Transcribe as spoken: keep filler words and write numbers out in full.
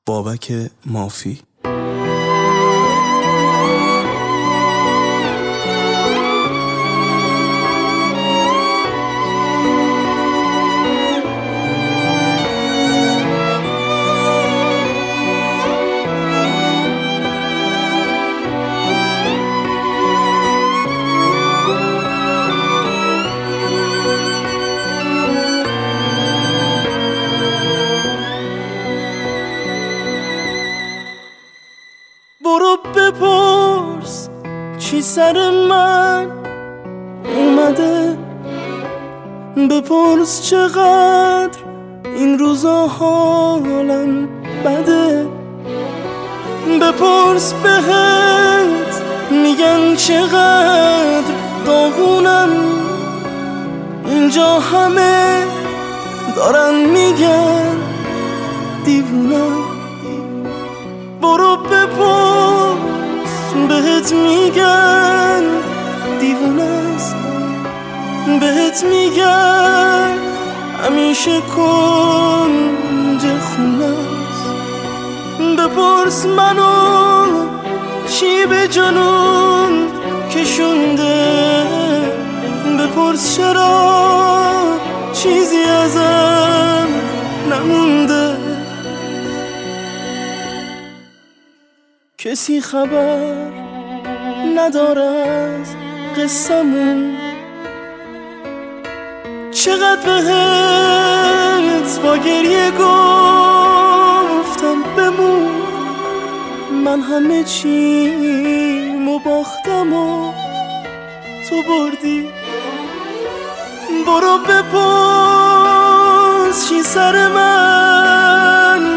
بابک مافی. برو بپرس چی سر من اومده، بپرس چقدر این روزا حالم بده، بپرس بهت میگن چقدر داغونم، اینجا همه دارن میگن دیوونم. برو بپرس بهت میگن دیوونست، بهت میگن همیشه کنج خونست. بپرس منو چی به جنون کشونده، بپرس چرا چیزی ازم نمونده. کسی خبر نداره از قصمون، چقدر بهت با گریه گفتم بمون، من همه چیمو باختم و تو بردی. برو بپرس چی سر من